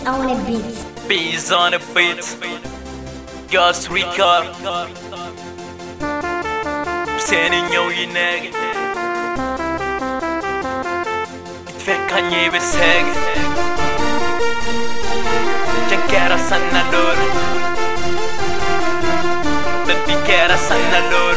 on a beat. Bees on a beat. Ghost Record. Senin yoyu nege. Itfekkan yebe seg. Jankera sanna lor. Baby kera sanna lor.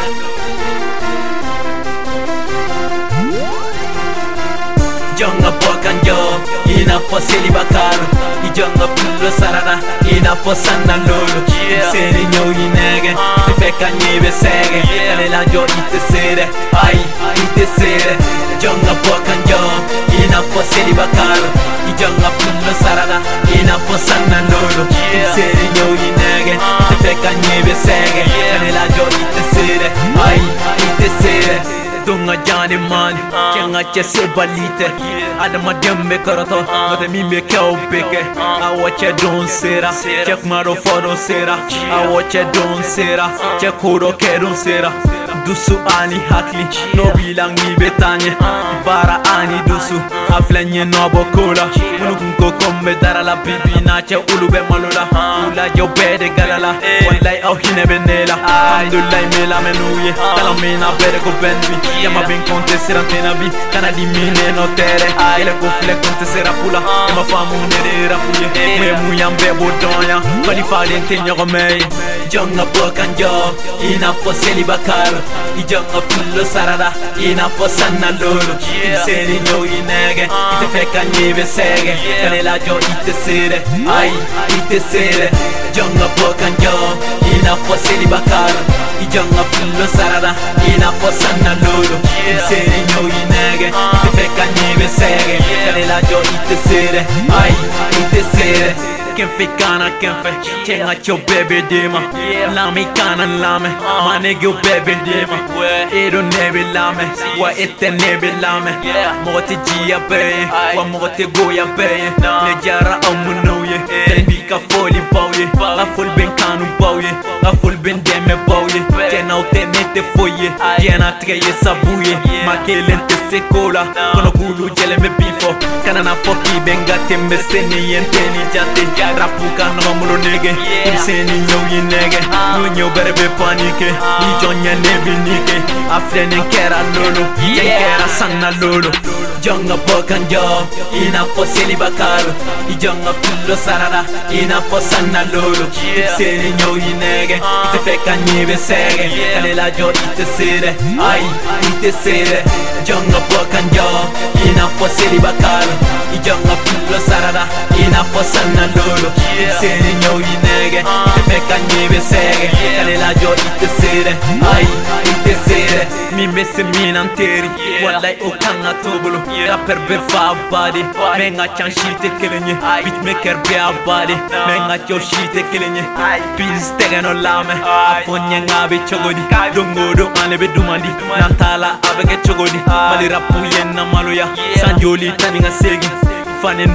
Jonga bokan yo, ina po seli bakar. I jonga pullo sarara, ina po sanna lolo. Seni nyoyi nege, te feka nyebe sege. Kane la jo ite sere, ay ite sere. Jonga bokan yo, ina po seli bakar. I jonga pullo sarara, ina po sanna lolo. Seni nyoyi nege, te feka nyebe sege. Kane la jo ite sere, ay ite sere. Dunga jani man, kenga chese balite. Adama dembe karato, mate mimbe kau beke. I watch it don't sera, check maro foro sera. I watch it don't sera, check horo ke don't sera. Dusu ani hakli, no bilang ni betanye. Bara ani dusu, aflenye no bokola. Munukunko kombe dara la bibi na che ulube malula. Ula jo bede garala, wallahi au hine benela. Alhamdulillah mela menuye, talamina bede ko benbi. Yama ben konte serantena bi, kana di mine no tere. Ele ko fle konte sera pula, ema famu nere rapuye. Me muyambe bodonya, fali falen tenyo mei. Jonga bokan jo, ina po seli bakar. I jonga pullo sarada, ina po sanna lolo. Seni nyoyi nege, ite feka nyebe sege. Kane la jo ite sere, ay ite sere. Jonga bokan jo, ina po seli bakar. I jonga pullo sarada, ina po sanna lolo. Seni nyoyi nege, ite feka nyebe sege. Kane la jo ite sere, ay ite sere. Ken fe kana ken fe, chenga cho bebe dema. Lame kana lame, ma nigga yo bebe dema. Edo nebe lame, wa ete nebe lame. Mote jia beye, wa mote goya beye. Ne jara amunouye, ten bika foli bauye. La fol ben kanu bauye, la fol ben deme bauye. Jena ute nete foye, jena treye sabouye. Ma kelente sekola, kono kulu jele me bifo. Kana na foki benga tembe seni yenteni jate. Rapuka no mulo nege, seni nyoyi nege. Nyo berebe panike, ni jonya nebi nike. Afrene kera lolo, kera sanna lolo. Jonga bokan jo, ina po seli bakar. I jonga pullo sarada, ina po sanna lolo. Seni nyoyi nege, ite feka nyebe sege. Kane la jo ite sere, ay ite sere. Jonga bokan jo, ina po seli bakar. I jonga pullo sarada, ina po sanna lolo. Seni nyoyi nege, ite feka nyebe sege. Kane la jo ite sere, ay ite sere. Mi messe minanteri, wallahi o kanga tobolo. Rapper be fa body, menga chan shite kelenye. Beatmaker be a body, menga cho shite kelenye. Biz tegeno lame, afonye ngabe chogodi. Dongodo ane be dumandi, natala abege chogodi. Mali rapu yenna maloya, sanjoli taninga segi. Fanen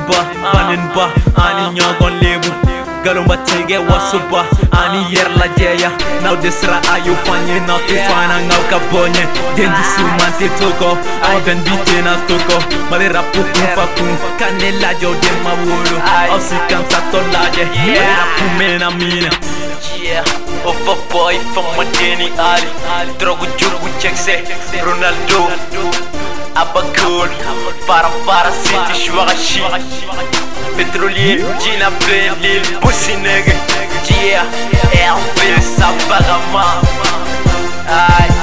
ba, ani nyogon lebu. Galomba tege wasuba, ani yer la jeya. Now desra ayo fanye, now te fana ngau kabonye. Dendi sumante toko, au ben bite na toko. Male rapu kufa kun, kane la jo de mawolo. Au si kanta tolaje, male rapu mena mina. Yeah, over boy from Madeni Ali. Drogo jugu chekse, Ronaldo. Abakul, Farafara City Shwagashi. Pétrolier, Gina Plain, Lil Pussy nigga. Yeah, RP Sabarama. Aye.